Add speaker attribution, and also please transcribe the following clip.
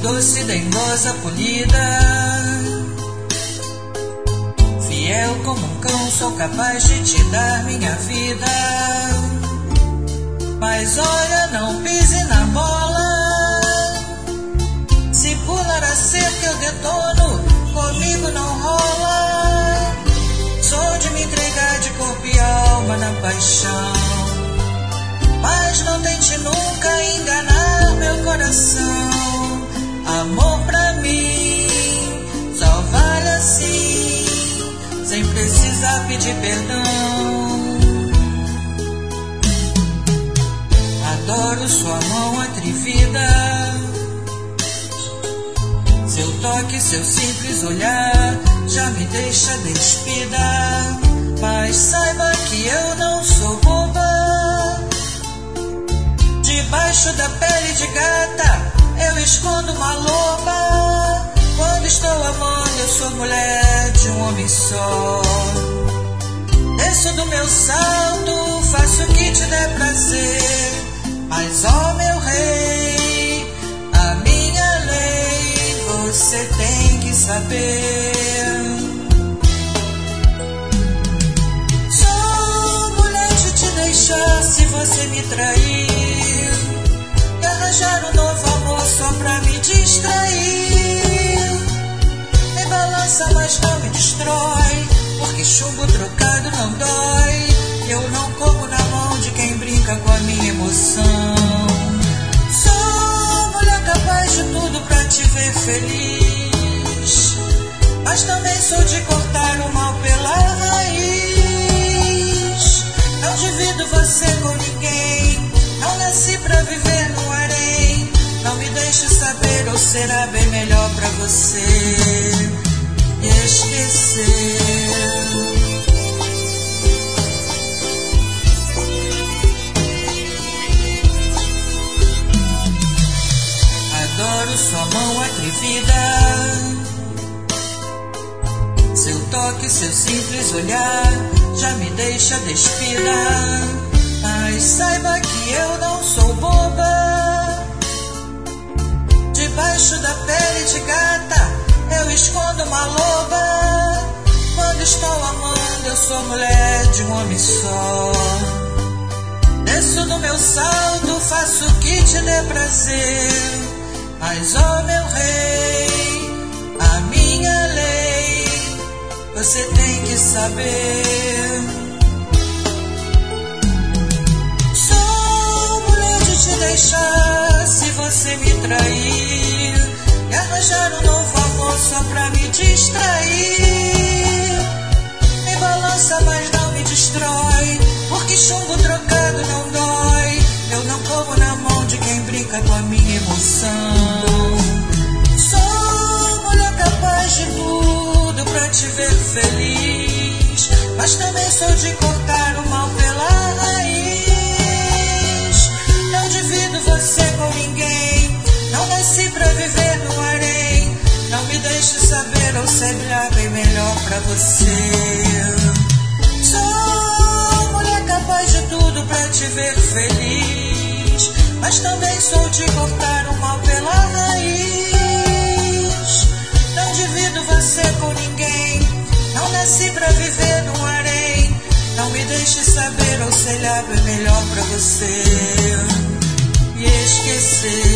Speaker 1: doce, dengosa, polida. Fiel como um cão, sou capaz de te dar minha vida. Mas olha, não pise na bola. Se pular a cerca eu detono, comigo não rola. Sou de me entregar de corpo e alma na paixão, mas não tente nunca enganar meu coração. Amor pra mim só vale assim, sem precisar pedir perdão. Adoro sua mão atrevida, seu toque, seu simples olhar já me deixa despida. Mas saiba que eu não sou boba. Debaixo da pele de gata eu escondo uma loba. Quando estou amando eu sou mulher de um homem só. Desço do meu salto, faço o que te der prazer. Mas ó meu rei, a minha lei você tem que saber. Sou mulher de te deixar se você me trair, e arranjar um novo amor só pra me distrair. Me balança mas não me destrói, porque chumbo trocado não dói. Eu não corro na mão de quem brinca com a minha emoção. Sou mulher capaz de tudo pra te ver feliz, mas também sou de cortar o mal pela raiz. Não divido você com ninguém, não nasci pra viver no harém. Não me deixe saber, ou será bem melhor pra você me esquecer. Adoro sua mão atrevida, seu toque, seu simples olhar já me deixa despida. Mas saiba que eu não sou boba. Debaixo da pele de gata eu escondo uma loba. Quando estou amando eu sou mulher de um homem só. Desço do meu salto, faço o que te der prazer. Mas ó meu rei, a minha lei você tem que saber. Sou mulher de te deixar se você me trair, e arranjar um novo amor só pra me distrair. Me balança mas não me destrói, porque chumbo trocado não dói. Eu não corro na mão de quem brinca com a minha emoção. Sou mulher capaz de tudo pra te ver feliz, mas também sou de cortar o mal pela raiz. Não divido você com ninguém, não nasci pra viver no harém. Não me deixe saber, ou sei lá bem melhor pra você. Sou mulher capaz de tudo pra te ver feliz, mas também sou de cortar o mal pela raiz. Não divido você com ninguém, não nasci pra viver no harém. Não me deixe saber, ou sei lá bem melhor pra você me esquecer.